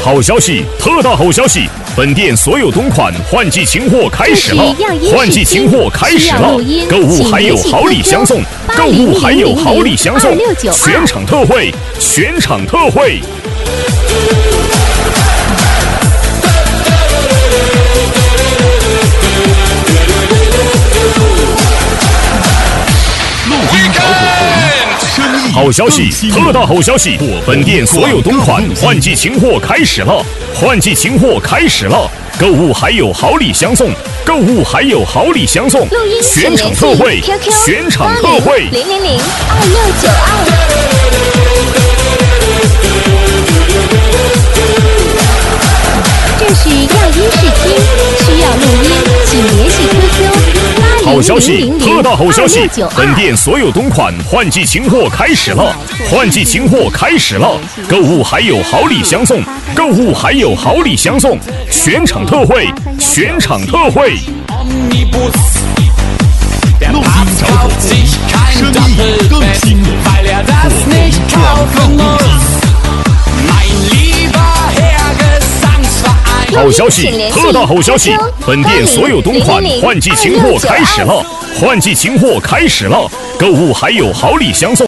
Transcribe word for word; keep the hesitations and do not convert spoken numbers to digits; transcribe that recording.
好消息，特大好消息！本店所有冬款换季清货开始了，换季清货开始了，购物还有好礼相送，购物还有好礼相送，全场特惠，全场特惠。好消息，特大好消息！本店所有冬款换季清货开始了，换季清货开始了，购物还有好礼相送，购物还有好礼相送，全场特惠，全场特惠， 零零零二六九二。这是样音试听，需要录音，请联系 Q Q。 好消息，特大好消息！本店所有冬款换季清货开始了，换季清货开始了，购物还有好礼相送，购物还有好礼相送，全场特惠，全场特惠。 录音找口红，生意更兴隆，口红广告公司。 好消息，特大好消息！本店所有冬款换季清货开始了，换季清货开始了，购物还有好礼相送。